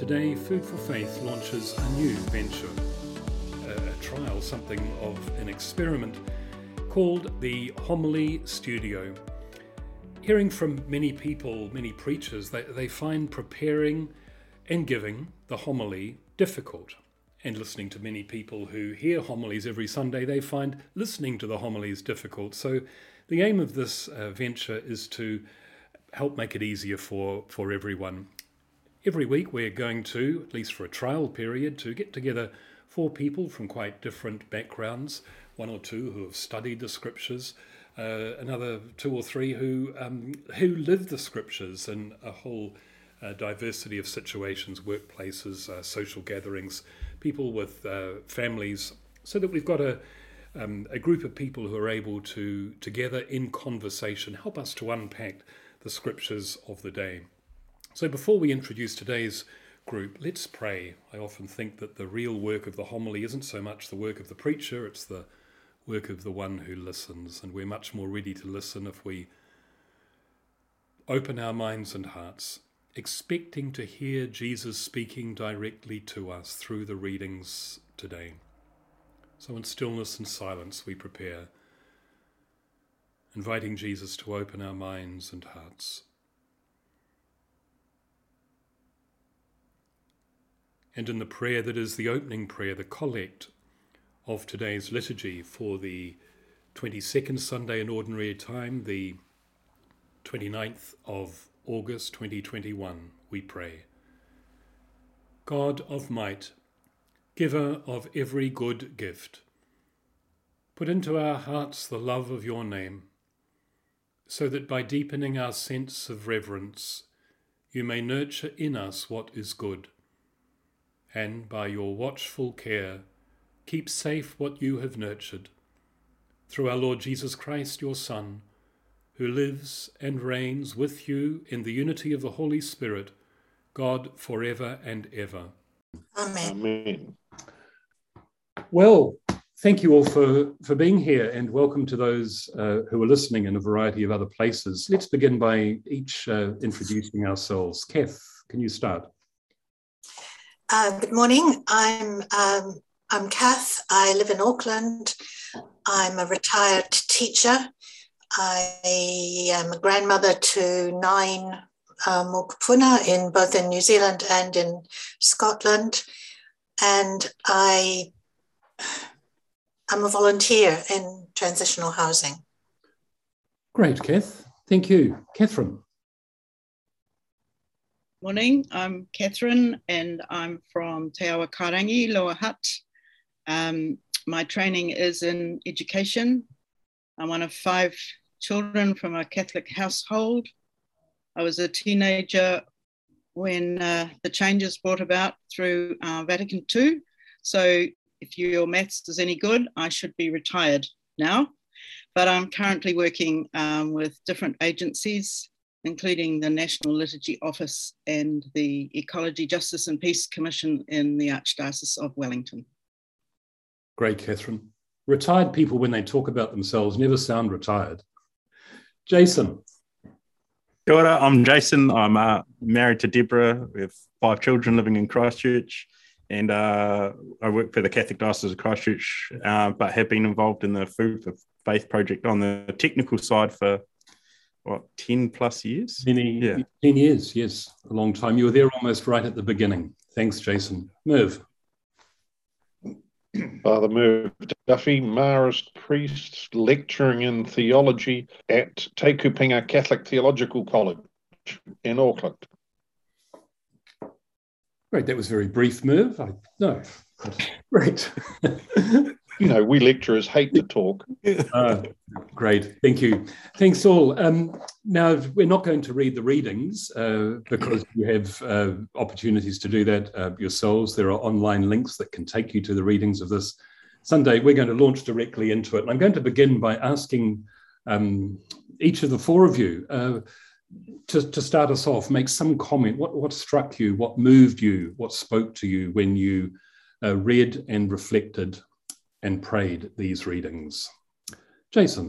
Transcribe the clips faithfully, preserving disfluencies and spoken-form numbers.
Today, Food for Faith launches a new venture, a, a trial, something of an experiment called the Homily Studio. Hearing from many people, many preachers, they, they find preparing and giving the homily difficult. And listening to many people who hear homilies every Sunday, they find listening to the homilies difficult. So the aim of this uh, venture is to help make it easier for, for everyone. Every week we're going to, at least for a trial period, to get together four people from quite different backgrounds, one or two who have studied the scriptures, uh, another two or three who um, who live the scriptures in a whole uh, diversity of situations, workplaces, uh, social gatherings, people with uh, families, so that we've got a um, a group of people who are able to, together in conversation, help us to unpack the scriptures of the day. So before we introduce today's group, let's pray. I often think that the real work of the homily isn't so much the work of the preacher, it's the work of the one who listens. And we're much more ready to listen if we open our minds and hearts, expecting to hear Jesus speaking directly to us through the readings today. So in stillness and silence we prepare, inviting Jesus to open our minds and hearts. And in the prayer that is the opening prayer, the collect of today's liturgy for the twenty-second Sunday in Ordinary Time, the twenty-ninth of August twenty twenty-one, we pray. God of might, giver of every good gift, put into our hearts the love of your name, so that by deepening our sense of reverence, you may nurture in us what is good, and by your watchful care, keep safe what you have nurtured. Through our Lord Jesus Christ, your Son, who lives and reigns with you in the unity of the Holy Spirit, God forever and ever. Amen. Amen. Well, thank you all for, for being here, and welcome to those uh, who are listening in a variety of other places. Let's begin by each uh, introducing ourselves. Kath, can you start? Uh, good morning. I'm um, I'm Kath. I live in Auckland. I'm a retired teacher. I am a grandmother to nine uh, mokopuna in both in New Zealand and in Scotland, and I I'm a volunteer in transitional housing. Great, Kath. Thank you, Catherine. Morning, I'm Catherine and I'm from Te Awa Karangi, Lower Hutt. Um, my training is in education. I'm one of five children from a Catholic household. I was a teenager when uh, the changes brought about through uh, Vatican two. So if your maths is any good, I should be retired now. But I'm currently working um, with different agencies, including the National Liturgy Office and the Ecology, Justice and Peace Commission in the Archdiocese of Wellington. Great, Catherine. Retired people, when they talk about themselves, never sound retired. Jason. Kia ora, I'm Jason. I'm uh, married to Deborah. We have five children living in Christchurch, and uh, I work for the Catholic Diocese of Christchurch, uh, but have been involved in the Food for Faith project on the technical side for what, ten plus years? Many, yeah. ten years, yes, a long time. You were there almost right at the beginning. Thanks, Jason. Merv. Father Merv Duffy, Marist priest, lecturing in theology at Te Kupinga Catholic Theological College in Auckland. Great, that was very brief, Merv. I, no, great. You know, we lecturers hate to talk. Uh, great, thank you. Thanks all. Um, now, we're not going to read the readings uh, because you have uh, opportunities to do that uh, yourselves. There are online links that can take you to the readings of this Sunday. We're going to launch directly into it. And I'm going to begin by asking um, each of the four of you uh, to, to start us off, make some comment. What, what struck you? What moved you? What spoke to you when you uh, read and reflected and prayed these readings? Jason.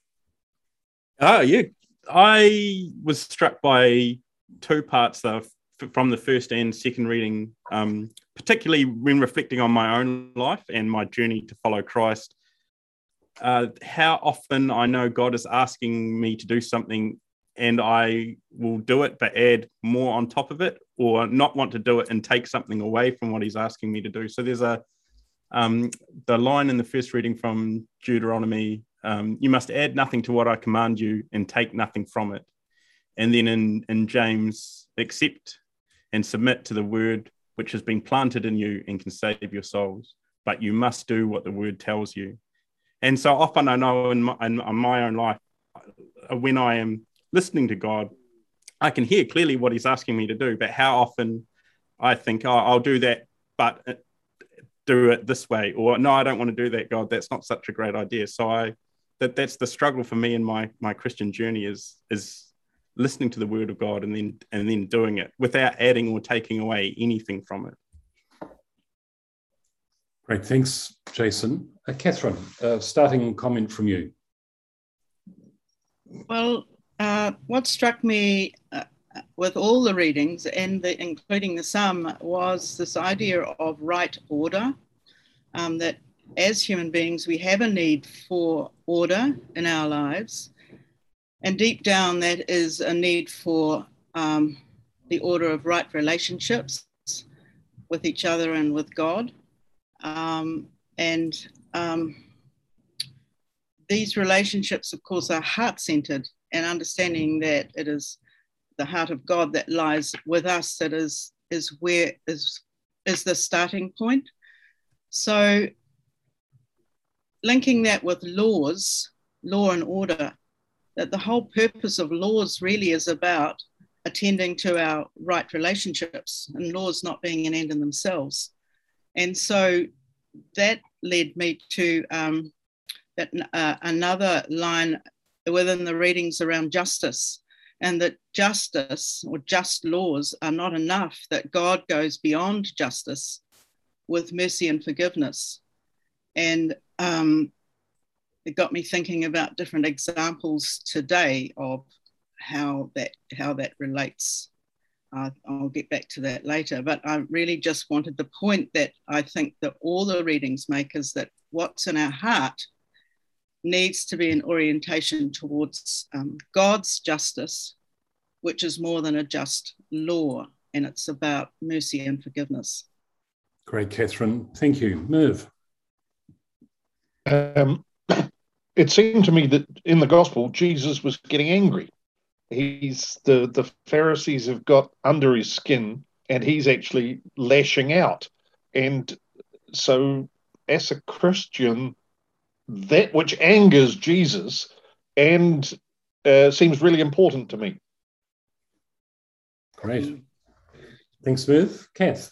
Ah, yeah. I was struck by two parts. The f- from the first and second reading, um, particularly when reflecting on my own life and my journey to follow Christ, uh, how often I know God is asking me to do something and I will do it, but add more on top of it, or not want to do it and take something away from what he's asking me to do. So there's a, um, the line in the first reading from Deuteronomy, um, you must add nothing to what I command you and take nothing from it. And then in, in James, accept and submit to the word which has been planted in you and can save your souls, but you must do what the word tells you. And so often I know in my, in my own life, when I am listening to God, I can hear clearly what he's asking me to do, but how often I think, oh, I'll do that, but do it this way, or no, I don't want to do that, God, that's not such a great idea. So I that that's the struggle for me in my my Christian journey is is listening to the word of God and then and then doing it without adding or taking away anything from it. Great, thanks, Jason. Uh, Catherine, uh, starting comment from you. Well, uh, what struck me uh, with all the readings, and the, including the Psalm, was this idea of right order, um, that as human beings, we have a need for order in our lives. And deep down, that is a need for um, the order of right relationships with each other and with God. Um, and um, these relationships, of course, are heart-centered, and understanding that it is the heart of God that lies with us that is, is where is, is the starting point. So linking that with laws, law and order, that the whole purpose of laws really is about attending to our right relationships, and laws not being an end in themselves. And so that led me to um, that uh, another line within the readings around justice, and that justice or just laws are not enough, that God goes beyond justice with mercy and forgiveness. And um, it got me thinking about different examples today of how that how that relates. Uh, I'll get back to that later, but I really just wanted the point that I think that all the readings make is that what's in our heart needs to be an orientation towards um, God's justice, which is more than a just law, and it's about mercy and forgiveness. Great, Catherine. Thank you. Merv. Um, it seemed to me that in the gospel, Jesus was getting angry. He's the, the Pharisees have got under his skin, and he's actually lashing out. And so as a Christian, that which angers Jesus and uh, seems really important to me. Great. Thanks, Merv. Kath.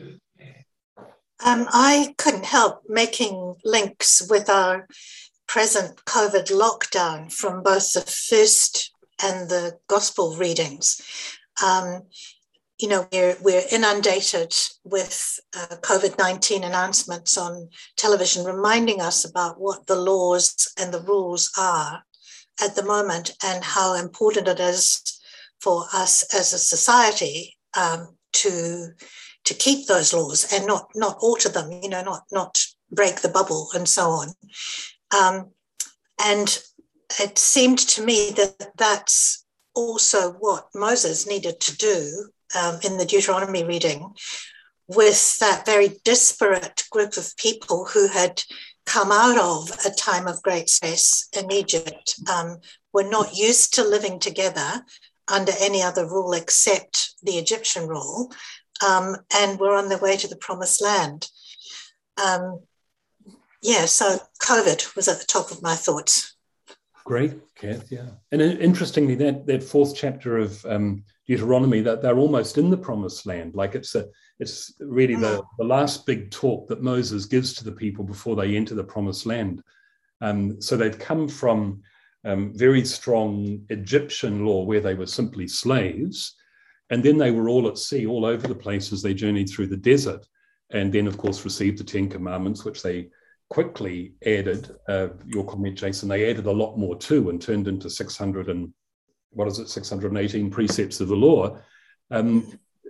Um, I couldn't help making links with our present COVID lockdown from both the first and the gospel readings. Um, you know, we're, we're inundated with uh, COVID nineteen announcements on television reminding us about what the laws and the rules are at the moment and how important it is for us as a society um, to, to keep those laws and not, not alter them, you know, not, not break the bubble and so on. Um, and it seemed to me that that's also what Moses needed to do um, in the Deuteronomy reading with that very disparate group of people who had come out of a time of great stress in Egypt, um, were not used to living together under any other rule except the Egyptian rule, um, and were on their way to the promised land. Um, yeah, so COVID was at the top of my thoughts. Great, Kath, yeah. And interestingly, that, that fourth chapter of um, Deuteronomy, that they're almost in the promised land. Like it's a, it's really the, the last big talk that Moses gives to the people before they enter the promised land. Um, so they've come from um, very strong Egyptian law where they were simply slaves. And then they were all at sea, all over the place as they journeyed through the desert. And then, of course, received the Ten Commandments, which they quickly added, uh, your comment, Jason, they added a lot more too and turned into six hundred and, what is it, six hundred eighteen precepts of the law. Um,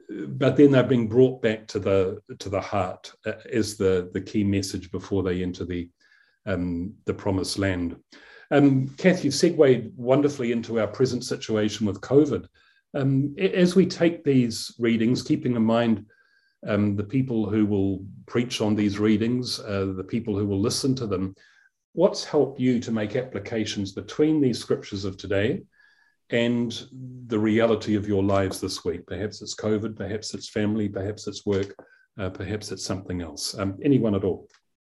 but then they're being brought back to the to the heart uh, as the, the key message before they enter the um, the promised land. Um, Kath, you've segued wonderfully into our present situation with COVID. Um, as we take these readings, keeping in mind um, the people who will preach on these readings, uh, the people who will listen to them, what's helped you to make applications between these scriptures of today and the reality of your lives this week? Perhaps it's COVID, perhaps it's family, perhaps it's work, uh, perhaps it's something else. Um, anyone at all?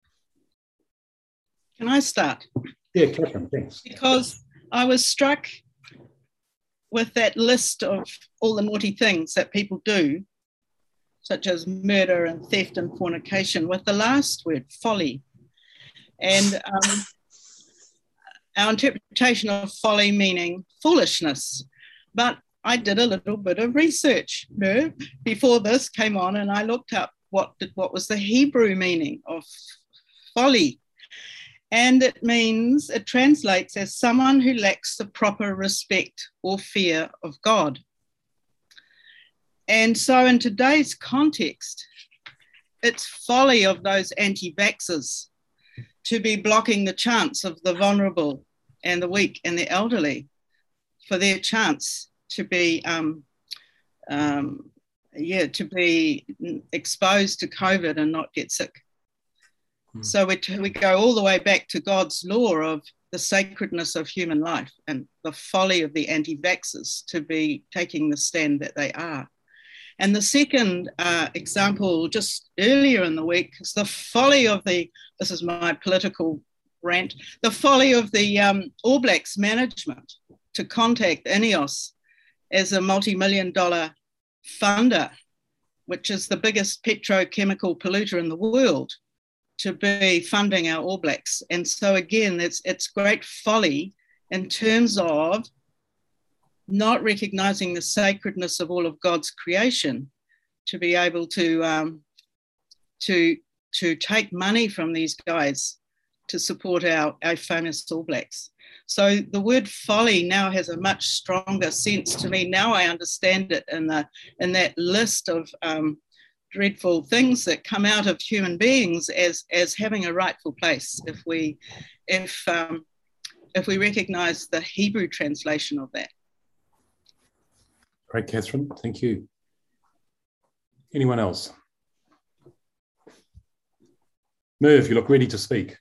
Can I start? Yeah, Catherine, thanks. Because I was struck with that list of all the naughty things that people do, such as murder and theft and fornication, with the last word, folly. And um, our interpretation of folly meaning foolishness. But I did a little bit of research, Merv, before this came on, and I looked up what, did, what was the Hebrew meaning of folly. And it means, it translates as someone who lacks the proper respect or fear of God. And so in today's context, it's folly of those anti-vaxxers to be blocking the chance of the vulnerable and the weak and the elderly for their chance to be, um, um, yeah, to be exposed to COVID and not get sick. Hmm. So we, we go all the way back to God's law of the sacredness of human life and the folly of the anti-vaxxers to be taking the stand that they are. And the second uh, example, just earlier in the week, is the folly of the, this is my political rant, the folly of the um, All Blacks management to contact INEOS as a multi-million dollar funder, which is the biggest petrochemical polluter in the world, to be funding our All Blacks. And so again, it's, it's great folly in terms of not recognizing the sacredness of all of God's creation to be able to, um, to, to take money from these guys to support our, our famous All Blacks. So the word folly now has a much stronger sense to me. Now I understand it in, the, in that list of um, dreadful things that come out of human beings as, as having a rightful place if we, if, um, if we recognize the Hebrew translation of that. Great, Catherine. Thank you. Anyone else? Merv, you look ready to speak.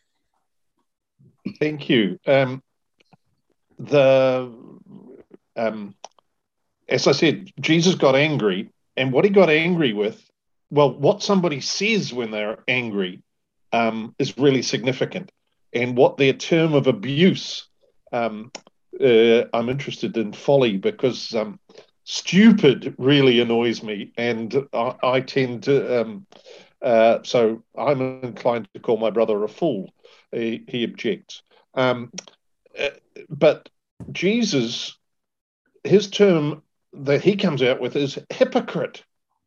Thank you. Um, the um, as I said, Jesus got angry, and what he got angry with, well, what somebody says when they're angry um, is really significant, and what their term of abuse. Um, uh, I'm interested in folly because um, stupid really annoys me, and I, I tend to. Um, uh, so I'm inclined to call my brother a fool. He, he objects. Um, uh, but Jesus, his term that he comes out with is hypocrite,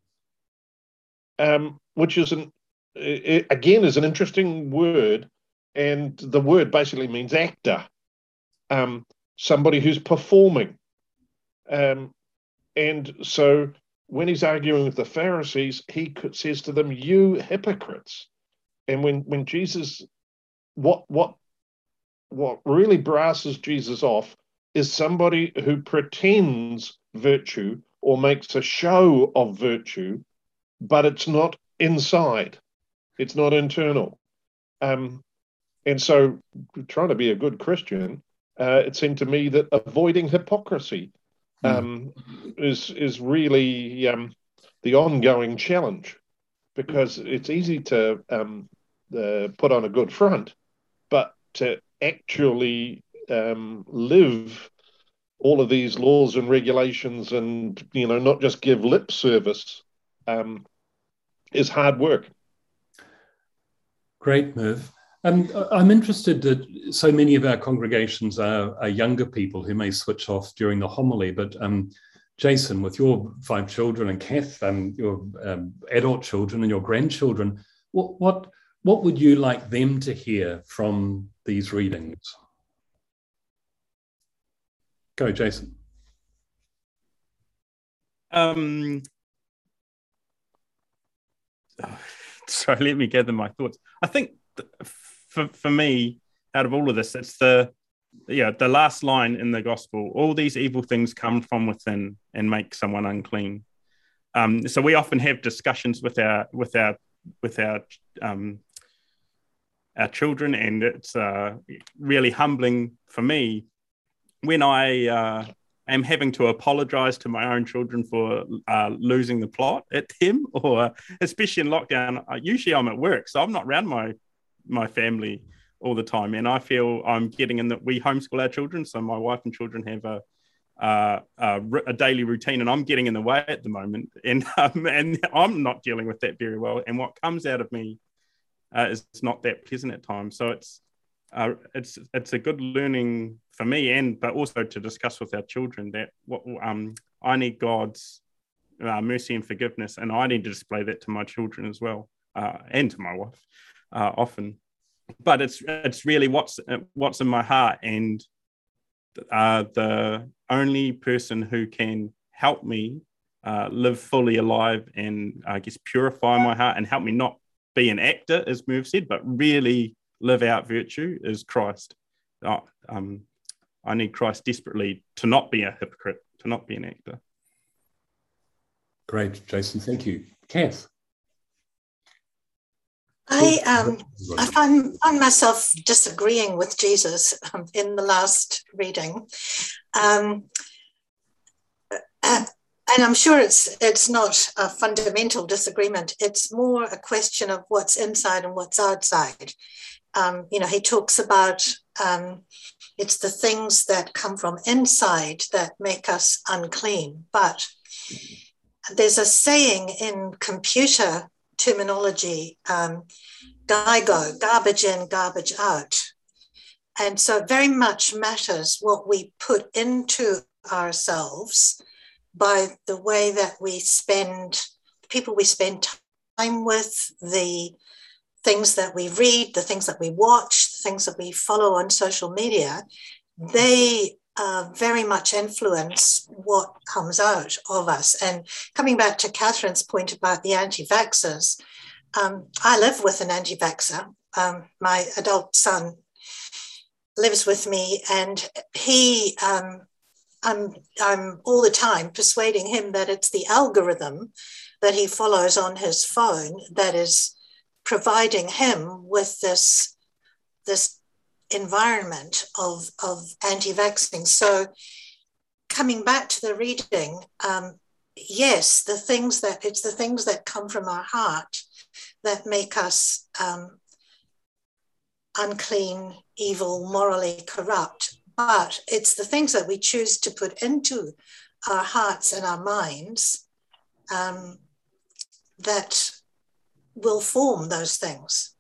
um, which is an it, again is an interesting word, and the word basically means actor, um, somebody who's performing, um, and so when he's arguing with the Pharisees, he says to them, "You hypocrites," and when when Jesus What what what really brasses Jesus off is somebody who pretends virtue or makes a show of virtue, but it's not inside, it's not internal. Um, and so, trying to be a good Christian, uh, it seemed to me that avoiding hypocrisy um, mm. is is really um, the ongoing challenge, because it's easy to um, uh, put on a good front, but to actually um, live all of these laws and regulations and, you know, not just give lip service um, is hard work. Great, Merv. Um, I'm interested that so many of our congregations are, are younger people who may switch off during the homily, but um, Jason, with your five children, and Kath, um, your um, adult children and your grandchildren, what, what What would you like them to hear from these readings? Go, Jason. Um, so let me gather my thoughts. I think for for me, out of all of this, it's the yeah the last line in the gospel. All these evil things come from within and make someone unclean. Um, so we often have discussions with our with our with our um, our children, and it's uh, really humbling for me when I uh, am having to apologize to my own children for uh, losing the plot at them, or especially in lockdown. Usually I'm at work, so I'm not around my my family all the time, and I feel I'm getting in that we homeschool our children, so my wife and children have a Uh, uh, a daily routine, and I'm getting in the way at the moment, and um, and I'm not dealing with that very well. And what comes out of me uh, is not that pleasant at times. So it's uh, it's it's a good learning for me, and but also to discuss with our children that what um I need God's uh, mercy and forgiveness, and I need to display that to my children as well, uh, and to my wife uh, often. But it's it's really what's what's in my heart, and uh, the only person who can help me uh, live fully alive and I guess purify my heart and help me not be an actor, as Merv said, but really live out virtue is Christ. Uh, um, I need Christ desperately to not be a hypocrite, to not be an actor. Great, Jason. Thank you. Kath? I um I find, find myself disagreeing with Jesus um, in the last reading, um, uh, and I'm sure it's it's not a fundamental disagreement. It's more a question of what's inside and what's outside. Um, you know, he talks about um, it's the things that come from inside that make us unclean. But there's a saying in computer terminology, um, GIGO, garbage in, garbage out. And so it very much matters what we put into ourselves by the way that we spend, the people we spend time with, the things that we read, the things that we watch, the things that we follow on social media. They uh, very much influence what comes out of us. And coming back to Catherine's point about the anti-vaxxers, um, I live with an anti-vaxxer. Um, my adult son lives with me, and he, um, I'm, I'm all the time persuading him that it's the algorithm that he follows on his phone that is providing him with this, this environment of, of anti-vaxxing. So coming back to the reading, um, yes, the things that it's the things that come from our heart that make us um, unclean, evil, morally corrupt. But it's the things that we choose to put into our hearts and our minds um, that will form those things.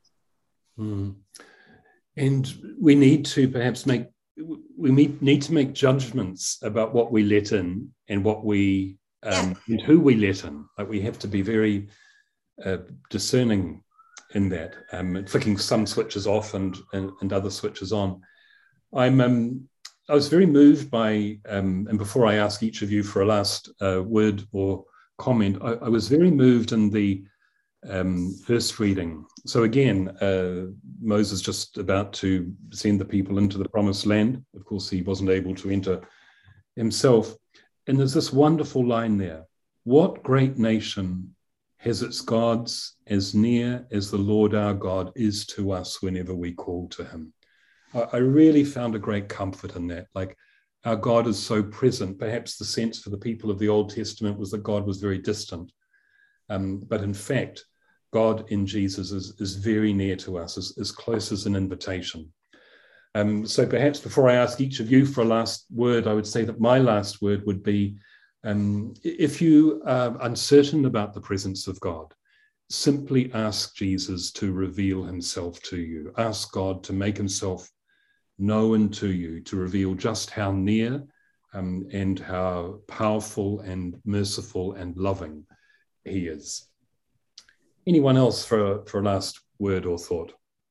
Mm. And we need to perhaps make, we need to make judgments about what we let in and what we, um, yeah. and who we let in. Like we have to be very uh, discerning in that, um, flicking some switches off and, and, and other switches on. I'm, um, I was very moved by, um, and before I ask each of you for a last uh, word or comment, I, I was very moved in the um, first reading. So again, uh, Moses just about to send the people into the promised land. Of course, he wasn't able to enter himself. And there's this wonderful line there. What great nation has its gods as near as the Lord our God is to us whenever we call to him? I really found a great comfort in that. Like our God is so present. Perhaps the sense for the people of the Old Testament was that God was very distant. Um, but in fact, God in Jesus is, is very near to us, as, as close as an invitation. Um, so perhaps before I ask each of you for a last word, I would say that my last word would be, um, if you are uncertain about the presence of God, simply ask Jesus to reveal himself to you. Ask God to make himself known to you, to reveal just how near um, and how powerful and merciful and loving he is. Anyone else for, for a last word or thought?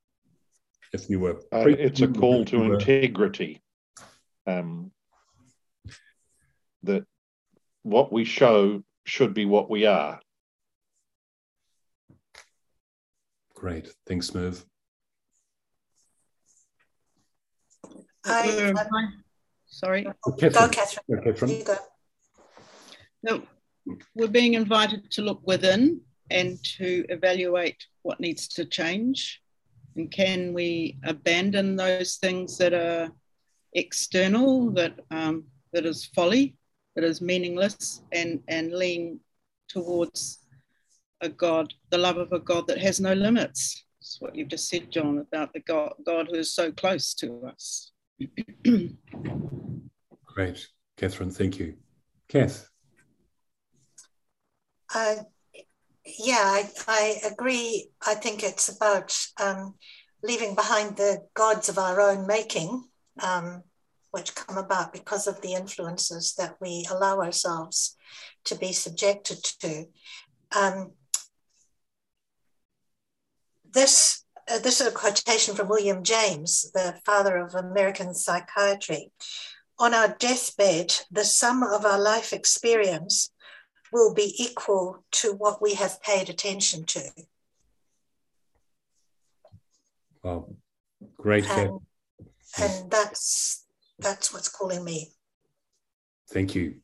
If you were, uh, it's a call to integrity. Um, that what we show should be what we are. Great. Thanks, Merv. I, We're- um, Sorry. Oh, Catherine. Go, Catherine. Go, Catherine. You go. No, we're being invited to look within and to evaluate what needs to change. And can we abandon those things that are external, that um, that is folly, that is meaningless, and, and lean towards a God, the love of a God that has no limits. That's what you've just said, John, about the God, God who is so close to us. Great. Catherine, thank you. Kath. Uh, yeah, I, I agree. I think it's about um, leaving behind the gods of our own making, um, which come about because of the influences that we allow ourselves to be subjected to. Um, this, uh, this is a quotation from William James, the father of American psychiatry. On our deathbed, the sum of our life experience will be equal to what we have paid attention to. Wow. Great, Kath. And, and that's, that's what's calling me. Thank you.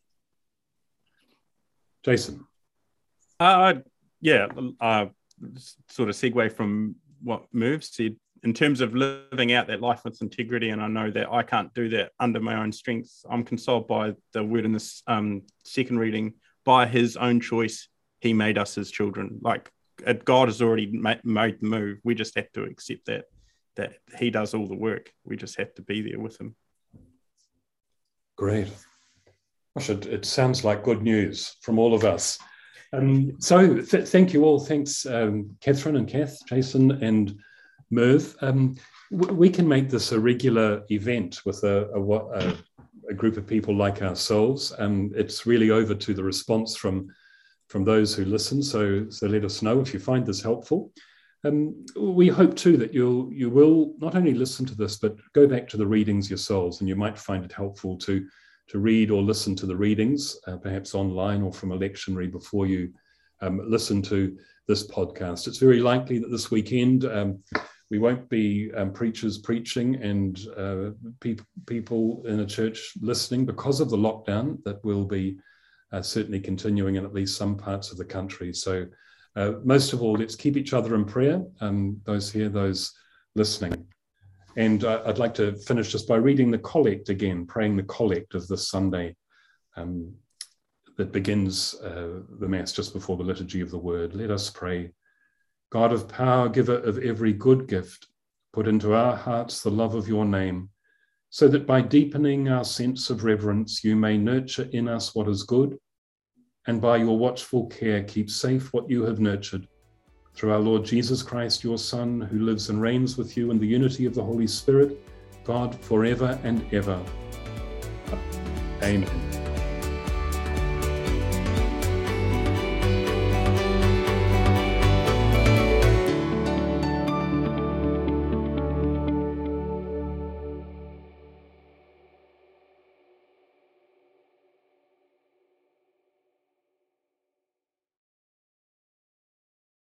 Jason. Uh, yeah, uh, sort of segue from what Merv said in terms of living out that life with integrity. And I know that I can't do that under my own strength. I'm consoled by the word in this um, second reading. By his own choice, he made us his children. Like God has already ma- made the move. We just have to accept that, that he does all the work. We just have to be there with him. Great. Gosh, it, it sounds like good news from all of us. Um, so th- thank you all. Thanks, um, Catherine and Kath, Jason and Merv. Um, w- we can make this a regular event with a, a, a, a group of people like ourselves. Um, it's really over to the response from, from those who listen. So, so let us know if you find this helpful. Um, we hope too that you'll you will not only listen to this, but go back to the readings yourselves, and you might find it helpful to to read or listen to the readings, uh, perhaps online or from a lectionary before you um, listen to this podcast. It's very likely that this weekend um, we won't be um, preachers preaching and uh, pe- people in a church listening because of the lockdown that will be uh, certainly continuing in at least some parts of the country. So uh, most of all, let's keep each other in prayer, um, those here, those listening. And uh, I'd like to finish just by reading the collect again, praying the collect of this Sunday um, that begins uh, the Mass just before the Liturgy of the Word. Let us pray. God of power, giver of every good gift, put into our hearts the love of your name, so that by deepening our sense of reverence, you may nurture in us what is good, and by your watchful care keep safe what you have nurtured. Through our Lord Jesus Christ, your Son, who lives and reigns with you in the unity of the Holy Spirit, God, forever and ever. Amen.